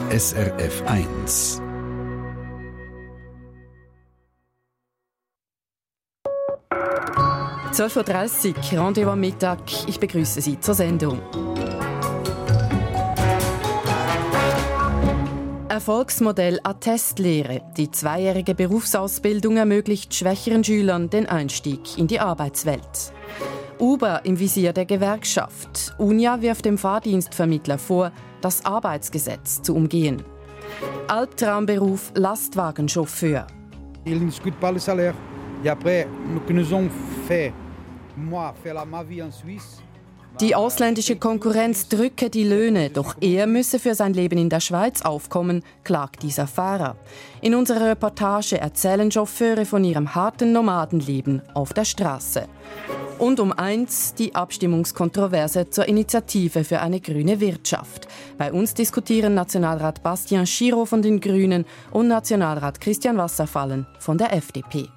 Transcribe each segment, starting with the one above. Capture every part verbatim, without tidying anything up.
S R F eins. zwölf Uhr dreißig, Rendezvous am Mittag. Ich begrüße Sie zur Sendung. Erfolgsmodell Attestlehre. Die zweijährige Berufsausbildung ermöglicht schwächeren Schülern den Einstieg in die Arbeitswelt. Uber im Visier der Gewerkschaft. Unia wirft dem Fahrdienstvermittler vor, das Arbeitsgesetz zu umgehen. Albtraumberuf Lastwagenchauffeur. Ils ne discutent pas le salaire. Et après, que nous ont fait, moi, faire ma vie en Suisse. Die ausländische Konkurrenz drücke die Löhne, doch er müsse für sein Leben in der Schweiz aufkommen, klagt dieser Fahrer. In unserer Reportage erzählen Chauffeure von ihrem harten Nomadenleben auf der Straße. Und um eins die Abstimmungskontroverse zur Initiative für eine grüne Wirtschaft. Bei uns diskutieren Nationalrat Bastian Schiro von den Grünen und Nationalrat Christian Wasserfallen von der F D P.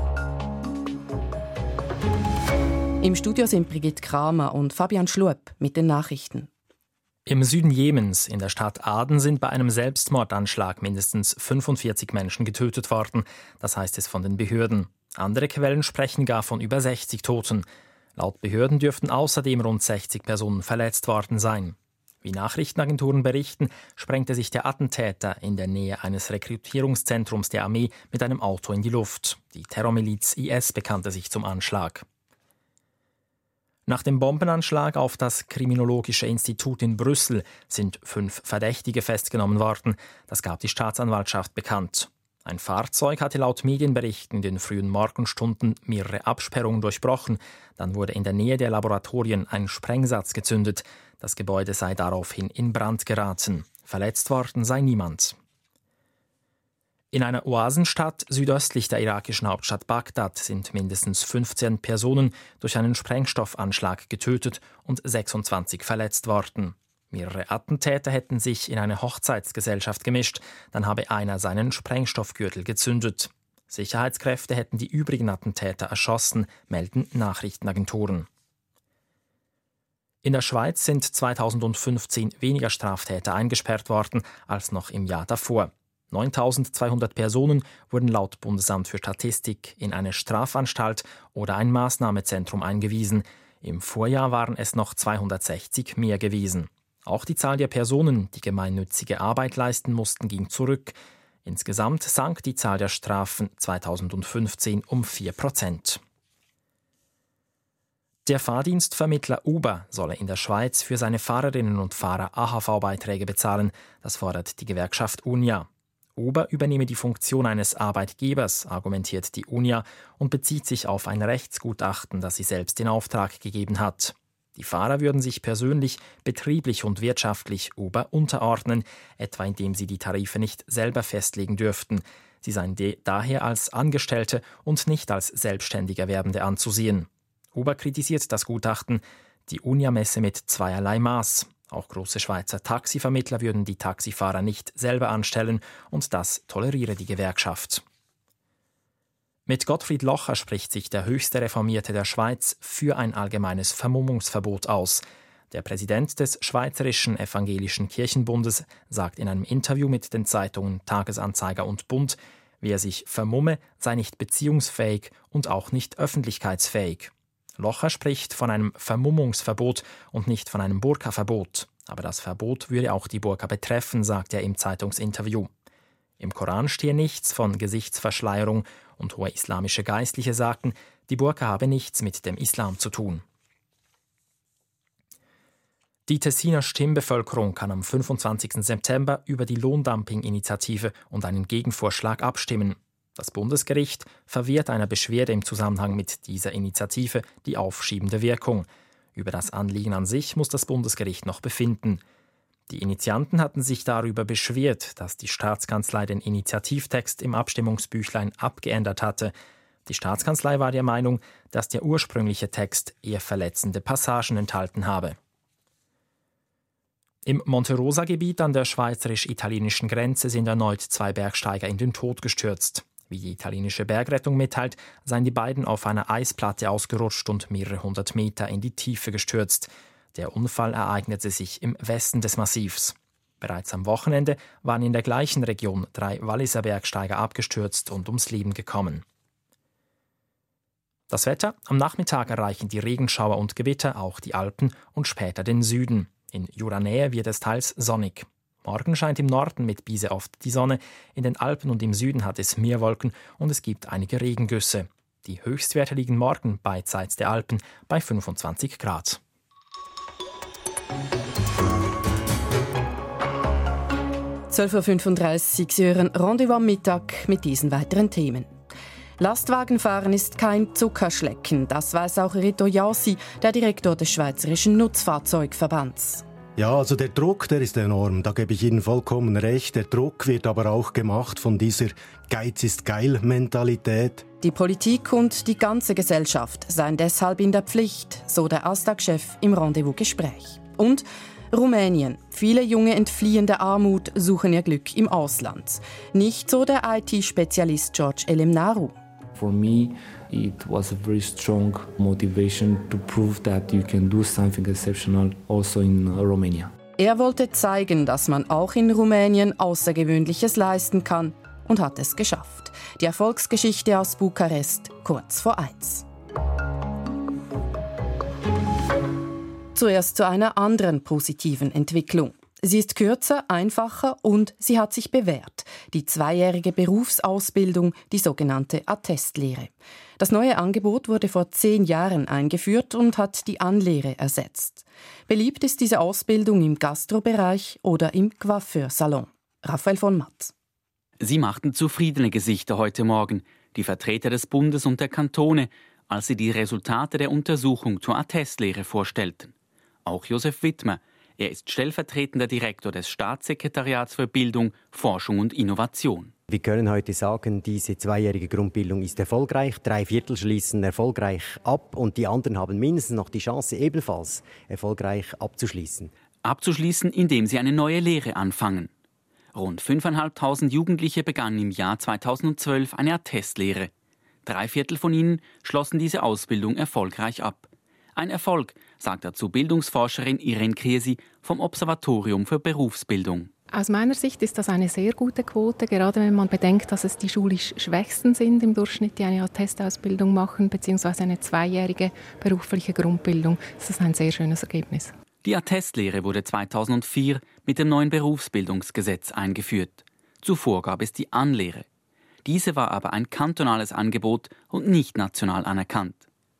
Im Studio sind Brigitte Kramer und Fabian Schluep mit den Nachrichten. Im Süden Jemens, in der Stadt Aden, sind bei einem Selbstmordanschlag mindestens fünfundvierzig Menschen getötet worden. Das heißt es von den Behörden. Andere Quellen sprechen gar von über sechzig Toten. Laut Behörden dürften außerdem rund sechzig Personen verletzt worden sein. Wie Nachrichtenagenturen berichten, sprengte sich der Attentäter in der Nähe eines Rekrutierungszentrums der Armee mit einem Auto in die Luft. Die Terrormiliz I S bekannte sich zum Anschlag. Nach dem Bombenanschlag auf das Kriminologische Institut in Brüssel sind fünf Verdächtige festgenommen worden. Das gab die Staatsanwaltschaft bekannt. Ein Fahrzeug hatte laut Medienberichten in den frühen Morgenstunden mehrere Absperrungen durchbrochen. Dann wurde in der Nähe der Laboratorien ein Sprengsatz gezündet. Das Gebäude sei daraufhin in Brand geraten. Verletzt worden sei niemand. In einer Oasenstadt südöstlich der irakischen Hauptstadt Bagdad sind mindestens fünfzehn Personen durch einen Sprengstoffanschlag getötet und sechsundzwanzig verletzt worden. Mehrere Attentäter hätten sich in eine Hochzeitsgesellschaft gemischt, dann habe einer seinen Sprengstoffgürtel gezündet. Sicherheitskräfte hätten die übrigen Attentäter erschossen, melden Nachrichtenagenturen. In der Schweiz sind zweitausendfünfzehn weniger Straftäter eingesperrt worden als noch im Jahr davor. neuntausendzweihundert Personen wurden laut Bundesamt für Statistik in eine Strafanstalt oder ein Maßnahmezentrum eingewiesen. Im Vorjahr waren es noch zweihundertsechzig mehr gewesen. Auch die Zahl der Personen, die gemeinnützige Arbeit leisten mussten, ging zurück. Insgesamt sank die Zahl der Strafen zweitausendfünfzehn um vier Prozent. Der Fahrdienstvermittler Uber solle in der Schweiz für seine Fahrerinnen und Fahrer A H V-Beiträge bezahlen. Das fordert die Gewerkschaft Unia. Uber übernehme die Funktion eines Arbeitgebers, argumentiert die Unia und bezieht sich auf ein Rechtsgutachten, das sie selbst in Auftrag gegeben hat. Die Fahrer würden sich persönlich, betrieblich und wirtschaftlich Uber unterordnen, etwa indem sie die Tarife nicht selber festlegen dürften. Sie seien de- daher als Angestellte und nicht als selbstständig Erwerbende anzusehen. Uber kritisiert das Gutachten, die Unia messe mit zweierlei Maß. Auch große Schweizer Taxivermittler würden die Taxifahrer nicht selber anstellen und das toleriere die Gewerkschaft. Mit Gottfried Locher spricht sich der höchste Reformierte der Schweiz für ein allgemeines Vermummungsverbot aus. Der Präsident des Schweizerischen Evangelischen Kirchenbundes sagt in einem Interview mit den Zeitungen Tagesanzeiger und Bund, wer sich vermumme, sei nicht beziehungsfähig und auch nicht öffentlichkeitsfähig. Locher spricht von einem Vermummungsverbot und nicht von einem Burka-Verbot. Aber das Verbot würde auch die Burka betreffen, sagt er im Zeitungsinterview. Im Koran stehe nichts von Gesichtsverschleierung und hohe islamische Geistliche sagten, die Burka habe nichts mit dem Islam zu tun. Die Tessiner Stimmbevölkerung kann am fünfundzwanzigsten September über die Lohndumping-Initiative und einen Gegenvorschlag abstimmen. Das Bundesgericht verwehrt einer Beschwerde im Zusammenhang mit dieser Initiative die aufschiebende Wirkung. Über das Anliegen an sich muss das Bundesgericht noch befinden. Die Initianten hatten sich darüber beschwert, dass die Staatskanzlei den Initiativtext im Abstimmungsbüchlein abgeändert hatte. Die Staatskanzlei war der Meinung, dass der ursprüngliche Text eher verletzende Passagen enthalten habe. Im Monte Rosa-Gebiet an der schweizerisch-italienischen Grenze sind erneut zwei Bergsteiger in den Tod gestürzt. Wie die italienische Bergrettung mitteilt, seien die beiden auf einer Eisplatte ausgerutscht und mehrere hundert Meter in die Tiefe gestürzt. Der Unfall ereignete sich im Westen des Massivs. Bereits am Wochenende waren in der gleichen Region drei Walliser Bergsteiger abgestürzt und ums Leben gekommen. Das Wetter: Am Nachmittag erreichen die Regenschauer und Gewitter auch die Alpen und später den Süden. In Juranähe wird es teils sonnig. Morgen scheint im Norden mit Biese oft die Sonne, in den Alpen und im Süden hat es mehr Wolken und es gibt einige Regengüsse. Die Höchstwerte liegen morgen beidseits der Alpen bei fünfundzwanzig Grad. zwölf Uhr fünfunddreißig, Sie hören Rendezvous am Mittag mit diesen weiteren Themen. Lastwagenfahren ist kein Zuckerschlecken, das weiß auch Rito Jassi, der Direktor des Schweizerischen Nutzfahrzeugverbands. Ja, also der Druck, der ist enorm, da gebe ich Ihnen vollkommen recht. Der Druck wird aber auch gemacht von dieser Geiz-ist-geil-Mentalität. Die Politik und die ganze Gesellschaft seien deshalb in der Pflicht, so der AStag-Chef im Rendezvous-Gespräch. Und Rumänien. Viele Junge entfliehen der Armut, suchen ihr Glück im Ausland. Nicht so der I T-Spezialist George Elemnaru. For me, it was a very strong motivation to prove that you can do something exceptional also in Romania. Er wollte zeigen, dass man auch in Rumänien Außergewöhnliches leisten kann und hat es geschafft. Die Erfolgsgeschichte aus Bukarest, kurz vor eins. Zuerst zu einer anderen positiven Entwicklung. Sie ist kürzer, einfacher und sie hat sich bewährt. Die zweijährige Berufsausbildung, die sogenannte Attestlehre. Das neue Angebot wurde vor zehn Jahren eingeführt und hat die Anlehre ersetzt. Beliebt ist diese Ausbildung im Gastrobereich oder im Coiffeursalon. Raphael von Matt. Sie machten zufriedene Gesichter heute Morgen, die Vertreter des Bundes und der Kantone, als sie die Resultate der Untersuchung zur Attestlehre vorstellten. Auch Josef Wittmer. Er ist stellvertretender Direktor des Staatssekretariats für Bildung, Forschung und Innovation. Wir können heute sagen, diese zweijährige Grundbildung ist erfolgreich. Drei Viertel schließen erfolgreich ab und die anderen haben mindestens noch die Chance, ebenfalls erfolgreich abzuschließen. Abzuschließen, indem sie eine neue Lehre anfangen. Rund fünftausendfünfhundert Jugendliche begannen im Jahr zweitausendzwölf eine Attestlehre. Drei Viertel von ihnen schlossen diese Ausbildung erfolgreich ab. Ein Erfolg, sagt dazu Bildungsforscherin Irene Kriesi vom Observatorium für Berufsbildung. Aus meiner Sicht ist das eine sehr gute Quote, gerade wenn man bedenkt, dass es die schulisch Schwächsten sind im Durchschnitt, die eine Attestausbildung machen, beziehungsweise eine zweijährige berufliche Grundbildung. Das ist ein sehr schönes Ergebnis. Die Attestlehre wurde zweitausendvier mit dem neuen Berufsbildungsgesetz eingeführt. Zuvor gab es die Anlehre. Diese war aber ein kantonales Angebot und nicht national anerkannt.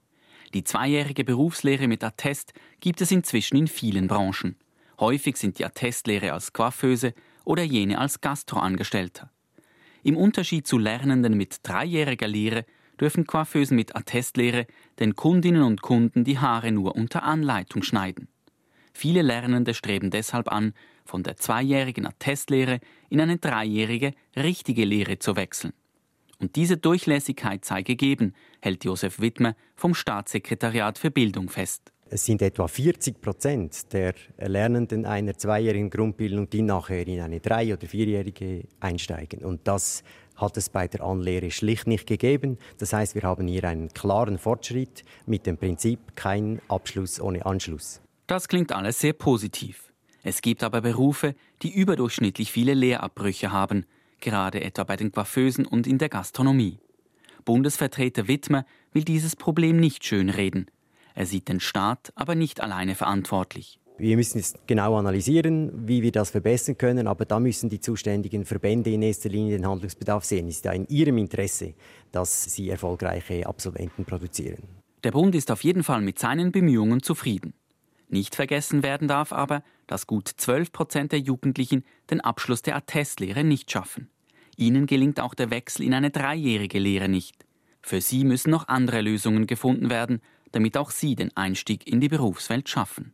Die zweijährige Berufslehre mit Attest gibt es inzwischen in vielen Branchen. Häufig sind die Attestlehre als Coiffeuse oder jene als Gastroangestellter. Im Unterschied zu Lernenden mit dreijähriger Lehre dürfen Coiffeusen mit Attestlehre den Kundinnen und Kunden die Haare nur unter Anleitung schneiden. Viele Lernende streben deshalb an, von der zweijährigen Attestlehre in eine dreijährige richtige Lehre zu wechseln. Und diese Durchlässigkeit sei gegeben, hält Josef Wittmer vom Staatssekretariat für Bildung fest. Es sind etwa vierzig Prozent der Lernenden einer zweijährigen Grundbildung, die nachher in eine drei- oder vierjährige einsteigen. Und das hat es bei der Anlehre schlicht nicht gegeben. Das heißt, wir haben hier einen klaren Fortschritt mit dem Prinzip kein Abschluss ohne Anschluss. Das klingt alles sehr positiv. Es gibt aber Berufe, die überdurchschnittlich viele Lehrabbrüche haben, gerade etwa bei den Coiffeusen und in der Gastronomie. Bundesvertreter Wittmer will dieses Problem nicht schönreden. Er sieht den Staat aber nicht alleine verantwortlich. Wir müssen jetzt genau analysieren, wie wir das verbessern können, aber da müssen die zuständigen Verbände in erster Linie den Handlungsbedarf sehen. Es ist ja in ihrem Interesse, dass sie erfolgreiche Absolventen produzieren. Der Bund ist auf jeden Fall mit seinen Bemühungen zufrieden. Nicht vergessen werden darf aber, dass gut zwölf Prozent der Jugendlichen den Abschluss der Attestlehre nicht schaffen. Ihnen gelingt auch der Wechsel in eine dreijährige Lehre nicht. Für sie müssen noch andere Lösungen gefunden werden, damit auch sie den Einstieg in die Berufswelt schaffen.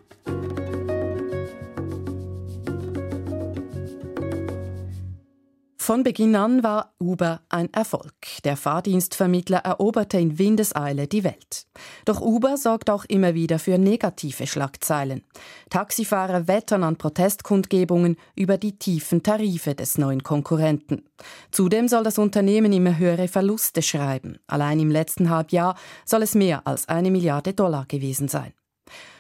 Von Beginn an war Uber ein Erfolg. Der Fahrdienstvermittler eroberte in Windeseile die Welt. Doch Uber sorgt auch immer wieder für negative Schlagzeilen. Taxifahrer wettern an Protestkundgebungen über die tiefen Tarife des neuen Konkurrenten. Zudem soll das Unternehmen immer höhere Verluste schreiben. Allein im letzten Halbjahr soll es mehr als eine Milliarde Dollar gewesen sein.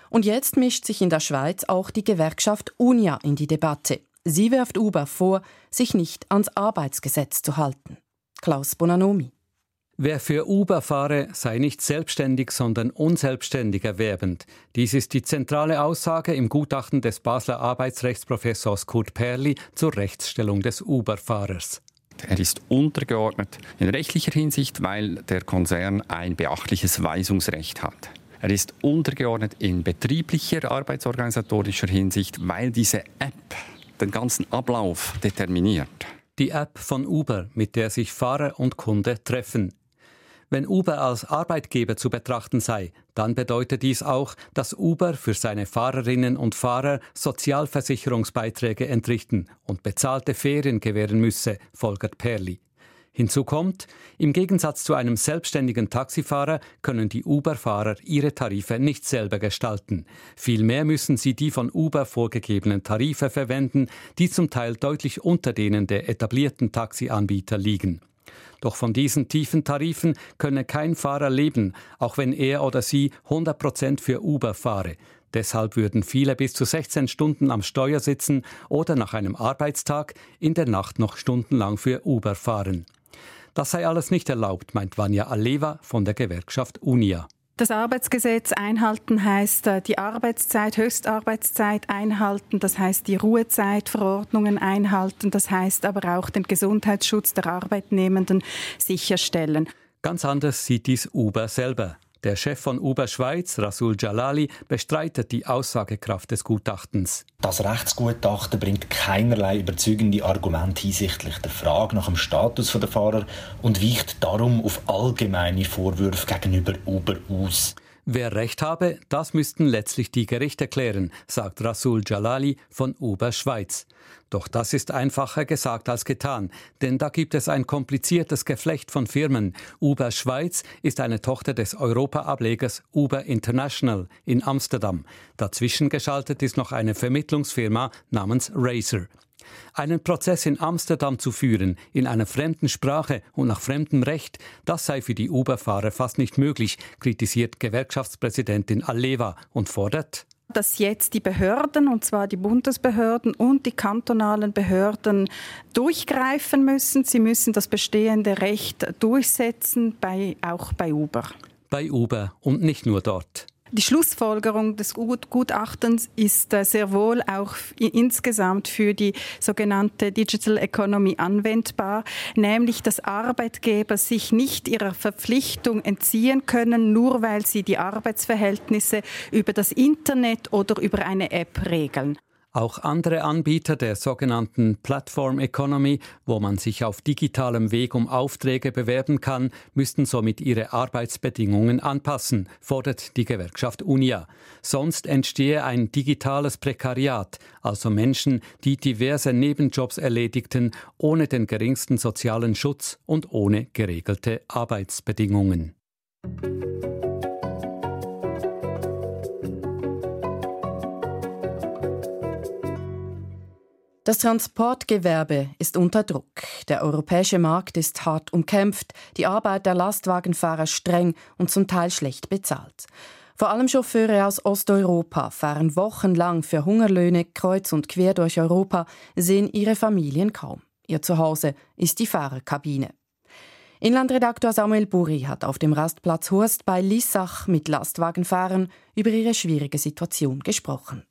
Und jetzt mischt sich in der Schweiz auch die Gewerkschaft Unia in die Debatte. Sie wirft Uber vor, sich nicht ans Arbeitsgesetz zu halten. Klaus Bonanomi. Wer für Uber fahre, sei nicht selbstständig, sondern unselbstständig erwerbend. Dies ist die zentrale Aussage im Gutachten des Basler Arbeitsrechtsprofessors Kurt Perli zur Rechtsstellung des Uber-Fahrers. Er ist untergeordnet in rechtlicher Hinsicht, weil der Konzern ein beachtliches Weisungsrecht hat. Er ist untergeordnet in betrieblicher, arbeitsorganisatorischer Hinsicht, weil diese App den ganzen Ablauf determiniert. Die App von Uber, mit der sich Fahrer und Kunde treffen. Wenn Uber als Arbeitgeber zu betrachten sei, dann bedeutet dies auch, dass Uber für seine Fahrerinnen und Fahrer Sozialversicherungsbeiträge entrichten und bezahlte Ferien gewähren müsse, folgert Perli. Hinzu kommt, im Gegensatz zu einem selbstständigen Taxifahrer können die Uber-Fahrer ihre Tarife nicht selber gestalten. Vielmehr müssen sie die von Uber vorgegebenen Tarife verwenden, die zum Teil deutlich unter denen der etablierten Taxianbieter liegen. Doch von diesen tiefen Tarifen könne kein Fahrer leben, auch wenn er oder sie hundert Prozent für Uber fahre. Deshalb würden viele bis zu sechzehn Stunden am Steuer sitzen oder nach einem Arbeitstag in der Nacht noch stundenlang für Uber fahren. Das sei alles nicht erlaubt, meint Vanja Aleva von der Gewerkschaft Unia. Das Arbeitsgesetz einhalten heisst die Arbeitszeit, Höchstarbeitszeit einhalten, das heisst die Ruhezeitverordnungen einhalten, das heisst aber auch den Gesundheitsschutz der Arbeitnehmenden sicherstellen. Ganz anders sieht dies Uber selber. Der Chef von Uber Schweiz, Rasul Jalali, bestreitet die Aussagekraft des Gutachtens. Das Rechtsgutachten bringt keinerlei überzeugende Argumente hinsichtlich der Frage nach dem Status der Fahrer und weicht darum auf allgemeine Vorwürfe gegenüber Uber aus. Wer Recht habe, das müssten letztlich die Gerichte klären, sagt Rasul Jalali von Uber Schweiz. Doch das ist einfacher gesagt als getan, denn da gibt es ein kompliziertes Geflecht von Firmen. Uber Schweiz ist eine Tochter des Europa-Ablegers Uber International in Amsterdam. Dazwischen geschaltet ist noch eine Vermittlungsfirma namens Razer. Einen Prozess in Amsterdam zu führen, in einer fremden Sprache und nach fremdem Recht, das sei für die Uber-Fahrer fast nicht möglich, kritisiert Gewerkschaftspräsidentin Aleva und fordert, dass jetzt die Behörden, und zwar die Bundesbehörden und die kantonalen Behörden, durchgreifen müssen. Sie müssen das bestehende Recht durchsetzen, bei, auch bei Uber. Bei Uber und nicht nur dort. Die Schlussfolgerung des Gutachtens ist sehr wohl auch insgesamt für die sogenannte Digital Economy anwendbar, nämlich dass Arbeitgeber sich nicht ihrer Verpflichtung entziehen können, nur weil sie die Arbeitsverhältnisse über das Internet oder über eine App regeln. Auch andere Anbieter der sogenannten Platform Economy, wo man sich auf digitalem Weg um Aufträge bewerben kann, müssten somit ihre Arbeitsbedingungen anpassen, fordert die Gewerkschaft Unia. Sonst entstehe ein digitales Prekariat, also Menschen, die diverse Nebenjobs erledigten, ohne den geringsten sozialen Schutz und ohne geregelte Arbeitsbedingungen. Das Transportgewerbe ist unter Druck. Der europäische Markt ist hart umkämpft, die Arbeit der Lastwagenfahrer streng und zum Teil schlecht bezahlt. Vor allem Chauffeure aus Osteuropa fahren wochenlang für Hungerlöhne kreuz und quer durch Europa, sehen ihre Familien kaum. Ihr Zuhause ist die Fahrerkabine. Inlandredaktor Samuel Buri hat auf dem Rastplatz Hurst bei Lissach mit Lastwagenfahrern über ihre schwierige Situation gesprochen.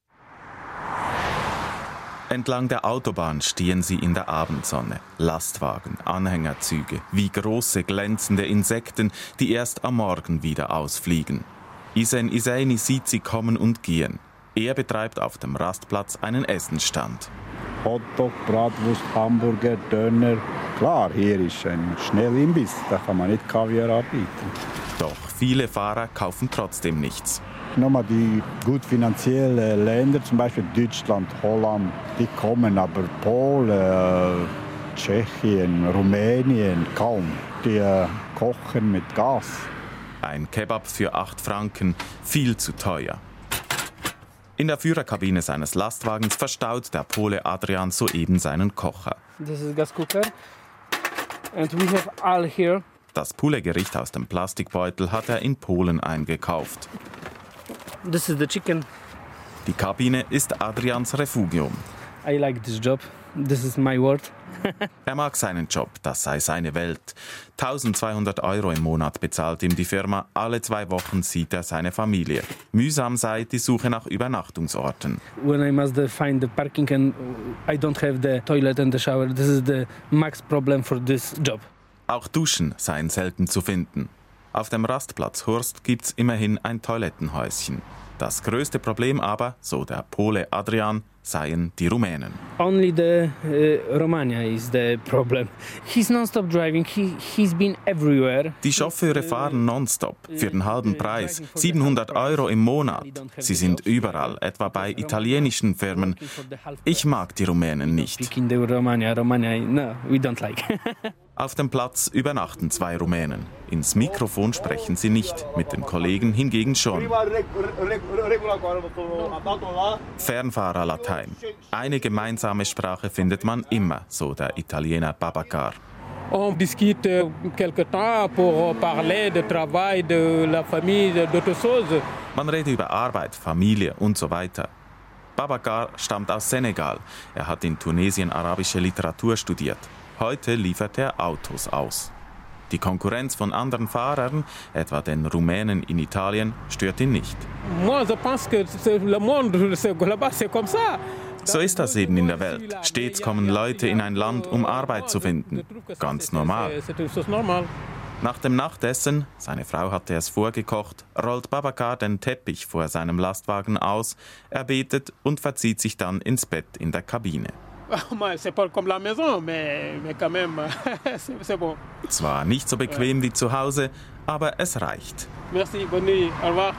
Entlang der Autobahn stehen sie in der Abendsonne. Lastwagen, Anhängerzüge, wie große glänzende Insekten, die erst am Morgen wieder ausfliegen. Isen Isaini sieht sie kommen und gehen. Er betreibt auf dem Rastplatz einen Essensstand. Hotdog, Bratwurst, Hamburger, Döner. Klar, hier ist ein Schnellimbiss, da kann man nicht Kaviar anbieten. Doch viele Fahrer kaufen trotzdem nichts. Nochmal die gut finanziellen Länder, zum Beispiel Deutschland, Holland, die kommen, aber Polen, Tschechien, Rumänien kaum. Die äh, kochen mit Gas. Ein Kebab für acht Franken, viel zu teuer. In der Führerkabine seines Lastwagens verstaut der Pole Adrian soeben seinen Kocher. This is gas cooker and we have all here. Das Poulet-Gericht aus dem Plastikbeutel hat er in Polen eingekauft. this is the chicken. Die Kabine ist Adrians Refugium. I like this job. This is my world. Er mag seinen Job, das sei seine Welt. eintausendzweihundert Euro im Monat bezahlt ihm die Firma. Alle zwei Wochen sieht er seine Familie. Mühsam sei die Suche nach Übernachtungsorten. When I must find the parking and I don't have the toilet and the shower, this is the max problem for this job. Auch Duschen seien selten zu finden. Auf dem Rastplatz Hurst gibt's immerhin ein Toilettenhäuschen. Das größte Problem aber, so der Pole Adrian, seien die Rumänen. Only the uh, Romania is the problem. He's non-stop driving. He he's been everywhere. Die Chauffeure fahren nonstop für den halben Preis, siebenhundert Euro im Monat. Sie sind überall, etwa bei italienischen Firmen. Ich mag die Rumänen nicht. Romania, Romania, no, we don't like. Auf dem Platz übernachten zwei Rumänen. Ins Mikrofon sprechen sie nicht, mit den Kollegen hingegen schon. Fernfahrerlatein. Eine gemeinsame Sprache findet man immer, so der Italiener Babacar. On discute quelque temps pour parler de travail, de la famille, d'autres choses. Man redet über Arbeit, Familie und so weiter. Babacar stammt aus Senegal. Er hat in Tunesien arabische Literatur studiert. Heute liefert er Autos aus. Die Konkurrenz von anderen Fahrern, etwa den Rumänen in Italien, stört ihn nicht. So ist das eben in der Welt. Stets kommen Leute in ein Land, um Arbeit zu finden. Ganz normal. Nach dem Nachtessen, seine Frau hatte es vorgekocht, rollt Babacar den Teppich vor seinem Lastwagen aus, er betet und verzieht sich dann ins Bett in der Kabine. Zwar nicht so bequem wie zu Hause, aber es reicht. Merci, bonne nuit, au revoir.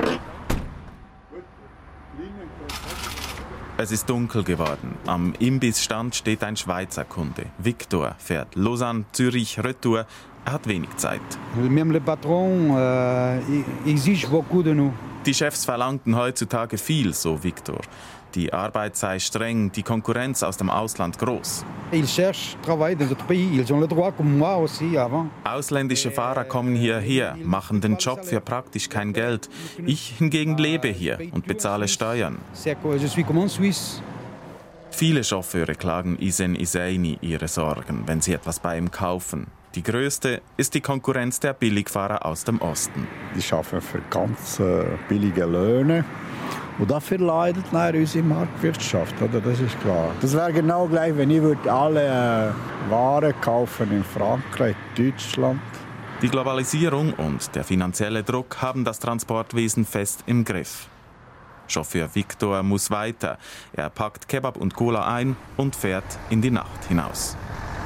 Es ist dunkel geworden. Am Imbissstand steht ein Schweizer Kunde. Victor fährt Lausanne, Zürich, Retour. Er hat wenig Zeit. Même le patron euh, exige beaucoup de nous. Die Chefs verlangten heutzutage viel, so Victor. Die Arbeit sei streng, die Konkurrenz aus dem Ausland groß. Ausländische Fahrer kommen hierher, machen den Job für praktisch kein Geld. Ich hingegen lebe hier und bezahle Steuern. Viele Chauffeure klagen Isen Iseini ihre Sorgen, wenn sie etwas bei ihm kaufen. Die größte ist die Konkurrenz der Billigfahrer aus dem Osten. Die arbeiten für ganz äh, billige Löhne. Und dafür leidet unsere Marktwirtschaft, oder? Das ist klar. Das wäre genau gleich, wenn ich würde alle äh, Waren kaufen in Frankreich, Deutschland. Die Globalisierung und der finanzielle Druck haben das Transportwesen fest im Griff. Chauffeur Victor muss weiter. Er packt Kebab und Cola ein und fährt in die Nacht hinaus.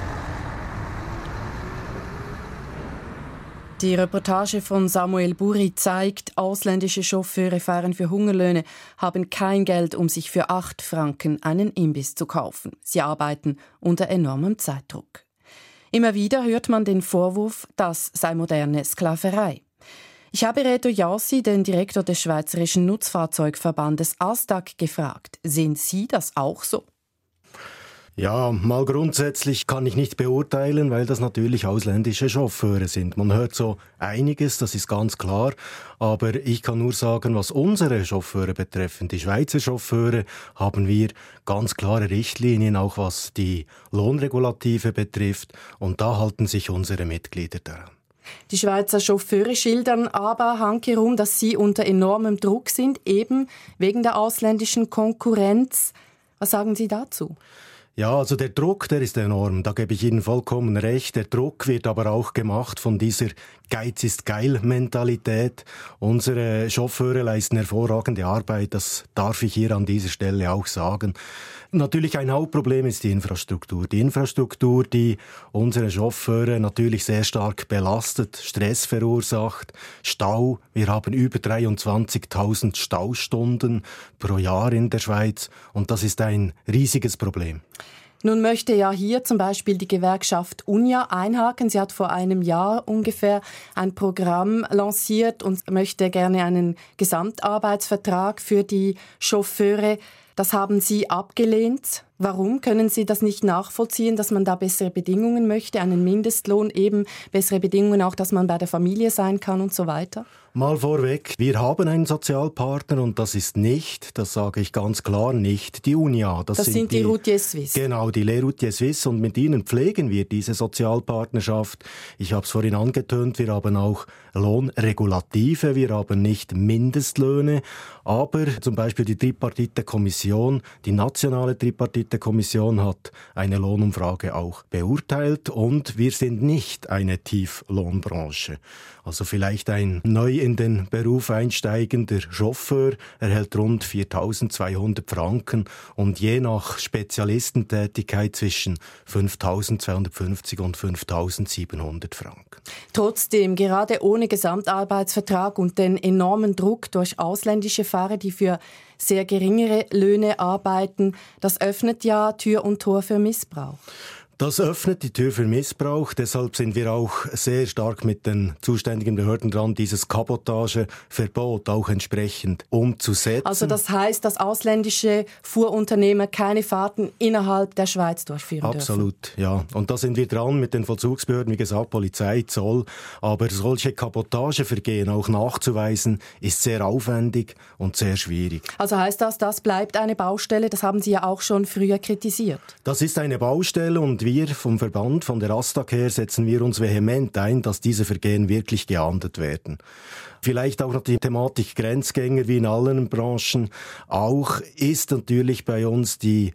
Die Reportage von Samuel Buri zeigt, ausländische Chauffeure fahren für Hungerlöhne, haben kein Geld, um sich für acht Franken einen Imbiss zu kaufen. Sie arbeiten unter enormem Zeitdruck. Immer wieder hört man den Vorwurf, das sei moderne Sklaverei. Ich habe Reto Jassi, den Direktor des Schweizerischen Nutzfahrzeugverbandes ASTAG, gefragt. Sehen Sie das auch so? Ja, mal grundsätzlich kann ich nicht beurteilen, weil das natürlich ausländische Chauffeure sind. Man hört so einiges, das ist ganz klar. Aber ich kann nur sagen, was unsere Chauffeure betreffen. Die Schweizer Chauffeure haben wir ganz klare Richtlinien, auch was die Lohnregulative betrifft. Und da halten sich unsere Mitglieder daran. Die Schweizer Chauffeure schildern aber handkehrum, dass sie unter enormem Druck sind, eben wegen der ausländischen Konkurrenz. Was sagen Sie dazu? Ja, also der Druck, der ist enorm, da gebe ich Ihnen vollkommen recht. Der Druck wird aber auch gemacht von dieser Geiz ist geil Mentalität. Unsere Chauffeure leisten hervorragende Arbeit, das darf ich hier an dieser Stelle auch sagen. Natürlich ein Hauptproblem ist die Infrastruktur. Die Infrastruktur, die unsere Chauffeure natürlich sehr stark belastet, Stress verursacht, Stau. Wir haben über dreiundzwanzigtausend Staustunden pro Jahr in der Schweiz und das ist ein riesiges Problem. Nun möchte ja hier zum Beispiel die Gewerkschaft Unia einhaken. Sie hat vor einem Jahr ungefähr ein Programm lanciert und möchte gerne einen Gesamtarbeitsvertrag für die Chauffeure. Das haben Sie abgelehnt. Warum können Sie das nicht nachvollziehen, dass man da bessere Bedingungen möchte, einen Mindestlohn, eben bessere Bedingungen auch, dass man bei der Familie sein kann und so weiter? Mal vorweg, wir haben einen Sozialpartner und das ist nicht, das sage ich ganz klar, nicht die Unia. Das, das sind, sind die, die Routiers Suisse. Genau, die Les Routiers Suisse, und mit ihnen pflegen wir diese Sozialpartnerschaft. Ich habe es vorhin angetönt, wir haben auch Lohnregulative, wir haben nicht Mindestlöhne, aber zum Beispiel die Tripartite Kommission, die nationale Tripartite Kommission hat eine Lohnumfrage auch beurteilt und wir sind nicht eine Tieflohnbranche. Also vielleicht ein neu in den Beruf einsteigender Chauffeur erhält rund viertausendzweihundert Franken und je nach Spezialistentätigkeit zwischen fünftausendzweihundertfünfzig und fünftausendsiebenhundert Franken. Trotzdem, gerade ohne Gesamtarbeitsvertrag und den enormen Druck durch ausländische Fahrer, die für sehr geringere Löhne arbeiten, das öffnet ja Tür und Tor für Missbrauch. Das öffnet die Tür für Missbrauch. Deshalb sind wir auch sehr stark mit den zuständigen Behörden dran, dieses Kabotageverbot auch entsprechend umzusetzen. Also das heißt, dass ausländische Fuhrunternehmer keine Fahrten innerhalb der Schweiz durchführen dürfen? Absolut, ja. Und da sind wir dran mit den Vollzugsbehörden, wie gesagt, Polizei, Zoll. Aber solche Kabotagevergehen auch nachzuweisen, ist sehr aufwendig und sehr schwierig. Also heißt das, das bleibt eine Baustelle? Das haben Sie ja auch schon früher kritisiert. Das ist eine Baustelle und wir vom Verband, von der AStag her, setzen wir uns vehement ein, dass diese Vergehen wirklich geahndet werden. Vielleicht auch noch die Thematik Grenzgänger wie in allen Branchen. Auch ist natürlich bei uns die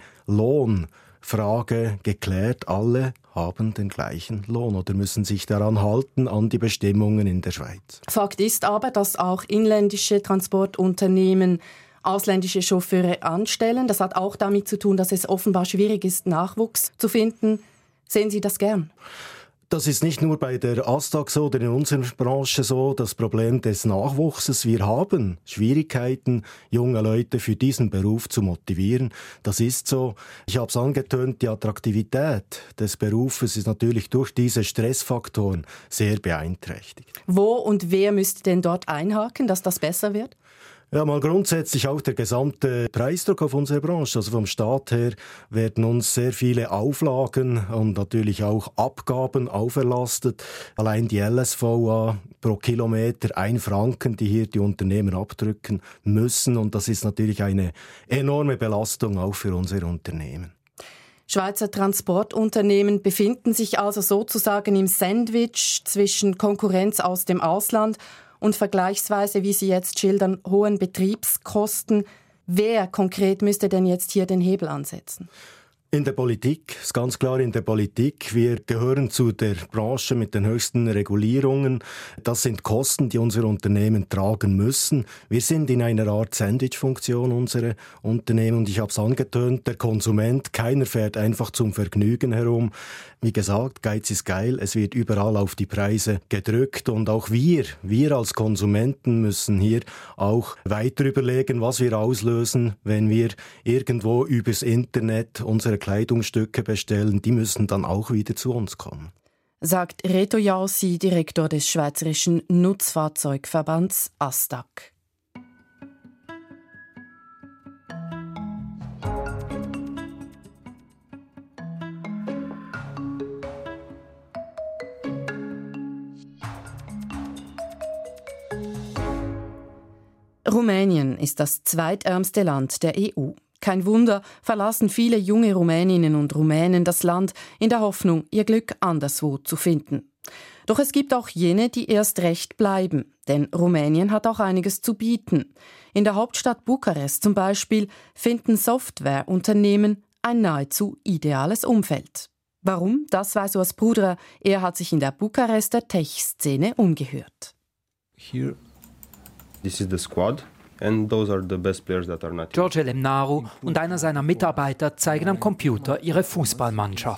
Lohnfrage geklärt. Alle haben den gleichen Lohn oder müssen sich daran halten, an die Bestimmungen in der Schweiz. Fakt ist aber, dass auch inländische Transportunternehmen ausländische Chauffeure anstellen. Das hat auch damit zu tun, dass es offenbar schwierig ist, Nachwuchs zu finden. Sehen Sie das gern? Das ist nicht nur bei der AStag so oder in unserer Branche so, das Problem des Nachwuchses. Wir haben Schwierigkeiten, junge Leute für diesen Beruf zu motivieren. Das ist so. Ich habe es angetönt, die Attraktivität des Berufes ist natürlich durch diese Stressfaktoren sehr beeinträchtigt. Wo und wer müsste denn dort einhaken, dass das besser wird? Ja, mal grundsätzlich auch der gesamte Preisdruck auf unsere Branche. Also vom Staat her werden uns sehr viele Auflagen und natürlich auch Abgaben auferlastet. Allein die L S V A pro Kilometer ein Franken, die hier die Unternehmen abdrücken müssen. Und das ist natürlich eine enorme Belastung auch für unsere Unternehmen. Schweizer Transportunternehmen befinden sich also sozusagen im Sandwich zwischen Konkurrenz aus dem Ausland und vergleichsweise, wie Sie jetzt schildern, hohen Betriebskosten. Wer konkret müsste denn jetzt hier den Hebel ansetzen? In der Politik, ist ganz klar in der Politik. Wir gehören zu der Branche mit den höchsten Regulierungen. Das sind Kosten, die unsere Unternehmen tragen müssen. Wir sind in einer Art Sandwich-Funktion, unsere Unternehmen. Und ich habe es angetönt, der Konsument, keiner fährt einfach zum Vergnügen herum. Wie gesagt, Geiz ist geil. Es wird überall auf die Preise gedrückt. Und auch wir, wir als Konsumenten müssen hier auch weiter überlegen, was wir auslösen, wenn wir irgendwo übers Internet unsere Kleidungsstücke bestellen. Die müssen dann auch wieder zu uns kommen. Sagt Reto Jaussi, Direktor des Schweizerischen Nutzfahrzeugverbands AStag. Rumänien ist das zweitärmste Land der E U. Kein Wunder, verlassen viele junge Rumäninnen und Rumänen das Land in der Hoffnung, ihr Glück anderswo zu finden. Doch es gibt auch jene, die erst recht bleiben, denn Rumänien hat auch einiges zu bieten. In der Hauptstadt Bukarest zum Beispiel finden Softwareunternehmen ein nahezu ideales Umfeld. Warum? Das weiß Urs Bruder. Er hat sich in der Bukarester Tech-Szene umgehört. Here, this is the squad. George Lemnaru und einer seiner Mitarbeiter zeigen am Computer ihre Fußballmannschaft.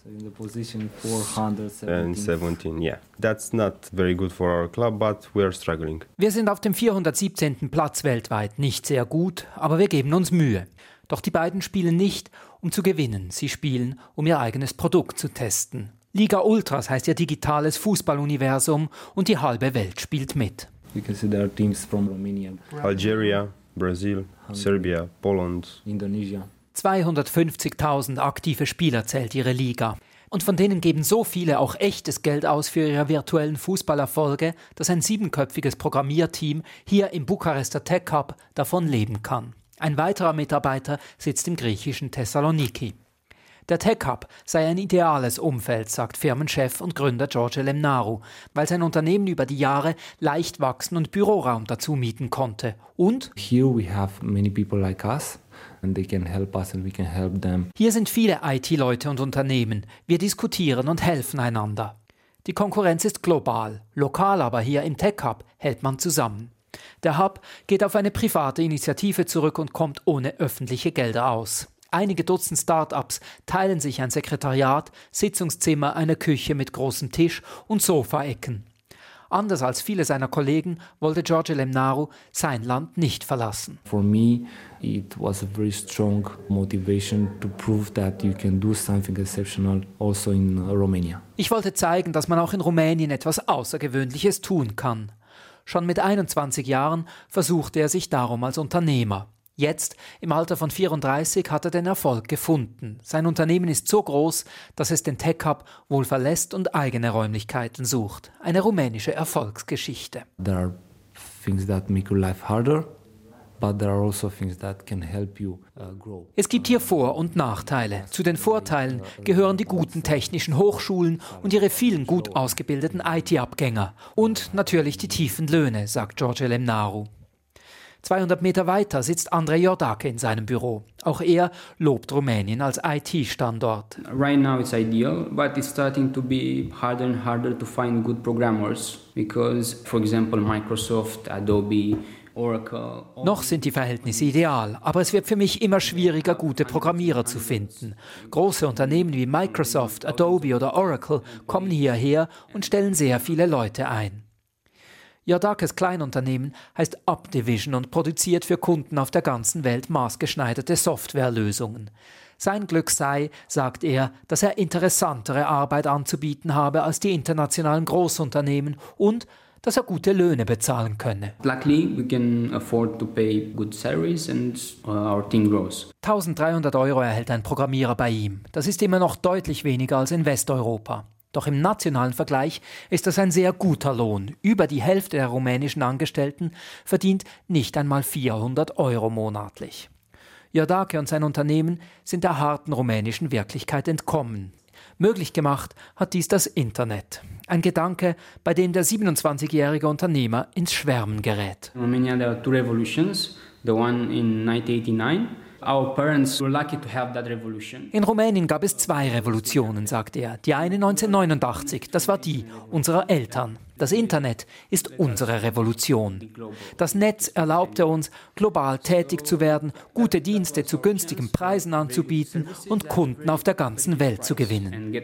Wir sind auf dem vierhundertsiebzehnten Platz weltweit, nicht sehr gut, aber wir geben uns Mühe. Doch die beiden spielen nicht, um zu gewinnen, sie spielen, um ihr eigenes Produkt zu testen. Liga Ultras heißt ihr digitales Fußballuniversum und die halbe Welt spielt mit. You can see there are teams from Romania, Algeria, Brazil, Serbia, Poland, Indonesia. zweihundertfünfzigtausend aktive Spieler zählt ihre Liga. Und von denen geben so viele auch echtes Geld aus für ihre virtuellen Fußballerfolge, dass ein siebenköpfiges Programmierteam hier im Bukarester Tech Hub davon leben kann. Ein weiterer Mitarbeiter sitzt im griechischen Thessaloniki. Der Tech Hub sei ein ideales Umfeld, sagt Firmenchef und Gründer George Lemnaru, weil sein Unternehmen über die Jahre leicht wachsen und Büroraum dazu mieten konnte. Und Here we have many people like us. And they can help us and we can help them. Hier sind viele I T-Leute und Unternehmen. Wir diskutieren und helfen einander. Die Konkurrenz ist global, lokal aber hier im Tech Hub hält man zusammen. Der Hub geht auf eine private Initiative zurück und kommt ohne öffentliche Gelder aus. Einige Dutzend Start-ups teilen sich ein Sekretariat, Sitzungszimmer, eine Küche mit großem Tisch und Sofaecken. Anders als viele seiner Kollegen wollte George Lemnaru sein Land nicht verlassen. For me, it was a very strong motivation to prove that you can do something exceptional also in Romania. Ich wollte zeigen, dass man auch in Rumänien etwas Außergewöhnliches tun kann. Schon mit einundzwanzig Jahren versuchte er sich darum als Unternehmer. Jetzt, im Alter von vierunddreißig, hat er den Erfolg gefunden. Sein Unternehmen ist so groß, dass es den Tech Hub wohl verlässt und eigene Räumlichkeiten sucht. Eine rumänische Erfolgsgeschichte. There are things that make your life harder, but there are also things that can help you uh, grow. Es gibt hier Vor- und Nachteile. Zu den Vorteilen gehören die guten technischen Hochschulen und ihre vielen gut ausgebildeten I T-Abgänger. Und natürlich die tiefen Löhne, sagt George Lemnaru. zweihundert Meter weiter sitzt Andrei Iordache in seinem Büro. Auch er lobt Rumänien als I T-Standort. Right now it's ideal, but it's starting to be harder and harder to find good programmers because, for example, Microsoft, Adobe, Oracle. Noch sind die Verhältnisse ideal, aber es wird für mich immer schwieriger, gute Programmierer zu finden. Große Unternehmen wie Microsoft, Adobe oder Oracle kommen hierher und stellen sehr viele Leute ein. Iordaches Kleinunternehmen heißt Updivision und produziert für Kunden auf der ganzen Welt maßgeschneiderte Softwarelösungen. Sein Glück sei, sagt er, dass er interessantere Arbeit anzubieten habe als die internationalen Großunternehmen und dass er gute Löhne bezahlen könne. Luckily, we can afford to pay good salaries and our team grows. eintausenddreihundert Euro erhält ein Programmierer bei ihm. Das ist immer noch deutlich weniger als in Westeuropa. Doch im nationalen Vergleich ist das ein sehr guter Lohn. Über die Hälfte der rumänischen Angestellten verdient nicht einmal vierhundert Euro monatlich. Iordache und sein Unternehmen sind der harten rumänischen Wirklichkeit entkommen. Möglich gemacht hat dies das Internet. Ein Gedanke, bei dem der siebenundzwanzigjährige Unternehmer ins Schwärmen gerät. In Romania there are two revolutions, the one in nineteen eighty-nine. Our parents were lucky to have that revolution. In Rumänien gab es zwei Revolutionen, sagt er. Die eine neunzehnhundertneunundachtzig, das war die unserer Eltern. Das Internet ist unsere Revolution. Das Netz erlaubte uns, global tätig zu werden, gute Dienste zu günstigen Preisen anzubieten und Kunden auf der ganzen Welt zu gewinnen.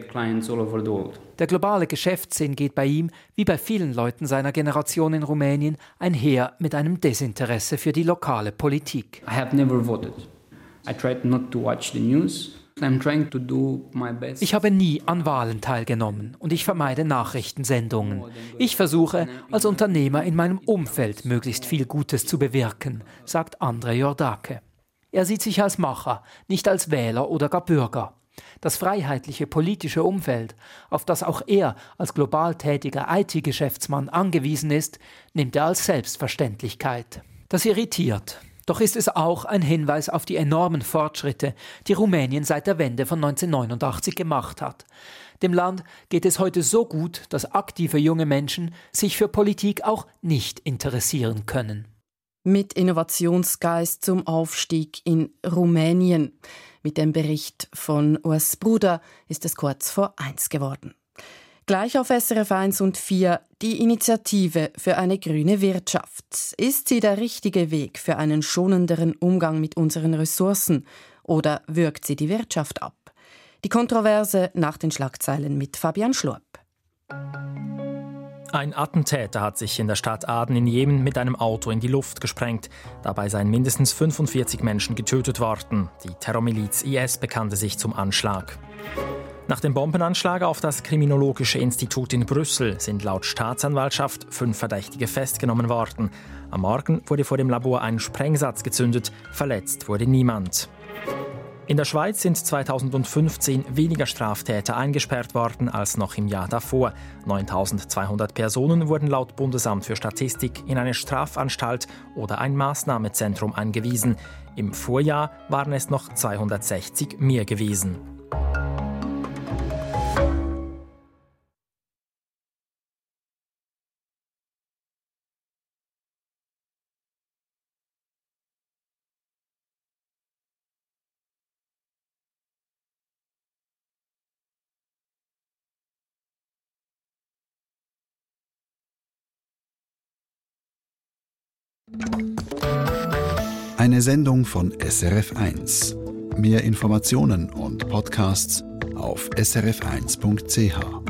Der globale Geschäftssinn geht bei ihm, wie bei vielen Leuten seiner Generation in Rumänien, einher mit einem Desinteresse für die lokale Politik. I have never voted. I tried not to watch the news. I'm trying to do my best. Ich habe nie an Wahlen teilgenommen und ich vermeide Nachrichtensendungen. Ich versuche, als Unternehmer in meinem Umfeld möglichst viel Gutes zu bewirken, sagt Andrei Iordache. Er sieht sich als Macher, nicht als Wähler oder gar Bürger. Das freiheitliche politische Umfeld, auf das auch er als global tätiger I T-Geschäftsmann angewiesen ist, nimmt er als Selbstverständlichkeit. Das irritiert. Doch ist es auch ein Hinweis auf die enormen Fortschritte, die Rumänien seit der Wende von neunzehnhundertneunundachtzig gemacht hat. Dem Land geht es heute so gut, dass aktive junge Menschen sich für Politik auch nicht interessieren können. Mit Innovationsgeist zum Aufstieg in Rumänien. Mit dem Bericht von Urs Bruder ist es kurz vor eins geworden. Gleich auf S R F eins und vier die Initiative für eine grüne Wirtschaft. Ist sie der richtige Weg für einen schonenderen Umgang mit unseren Ressourcen oder wirkt sie die Wirtschaft ab? Die Kontroverse nach den Schlagzeilen mit Fabian Schlurp. Ein Attentäter hat sich in der Stadt Aden in Jemen mit einem Auto in die Luft gesprengt. Dabei seien mindestens fünfundvierzig Menschen getötet worden. Die Terrormiliz I S bekannte sich zum Anschlag. Nach dem Bombenanschlag auf das Kriminologische Institut in Brüssel sind laut Staatsanwaltschaft fünf Verdächtige festgenommen worden. Am Morgen wurde vor dem Labor ein Sprengsatz gezündet, verletzt wurde niemand. In der Schweiz sind zweitausendfünfzehn weniger Straftäter eingesperrt worden als noch im Jahr davor. neuntausendzweihundert Personen wurden laut Bundesamt für Statistik in eine Strafanstalt oder ein Maßnahmezentrum eingewiesen. Im Vorjahr waren es noch zweihundertsechzig mehr gewesen. Eine Sendung von S R F eins. Mehr Informationen und Podcasts auf s r f eins punkt c h.